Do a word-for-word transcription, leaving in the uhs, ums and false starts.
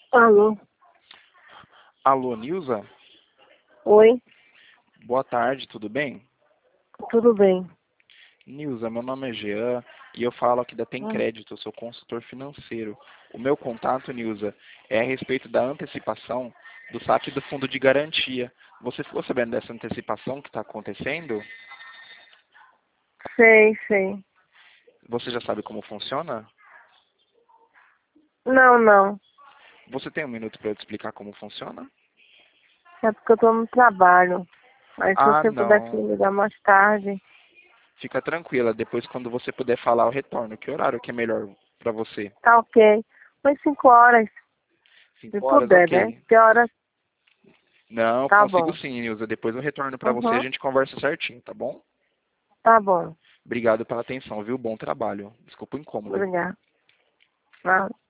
Alô? Alô, Nilza? Oi, Boa tarde, tudo bem? tudo bem? Nilza, meu nome é Jean e eu falo aqui da Tem Hum, Crédito, eu sou consultor financeiro. O meu contato, Nilza, é a respeito da antecipação do saque do fundo de garantia. Você ficou sabendo dessa antecipação que está acontecendo? Sei, sei. Você já sabe como funciona? Não, não. Você tem um minuto para eu te explicar como funciona? É porque eu tô no trabalho. Mas se Ah, você pudesse não. me ligar mais tarde, Fica tranquila, depois quando você puder falar, eu retorno. Que horário que é melhor para você? tá ok. Umas cinco horas, se Cinco horas, puder, né? ok. Que horas? Não, eu Tá consigo bom. sim, Nilza. Depois eu retorno para você e a Uhum, gente conversa certinho, tá bom? tá bom. Obrigado pela atenção, viu? Bom trabalho. Desculpa o incômodo. Obrigada. Tá.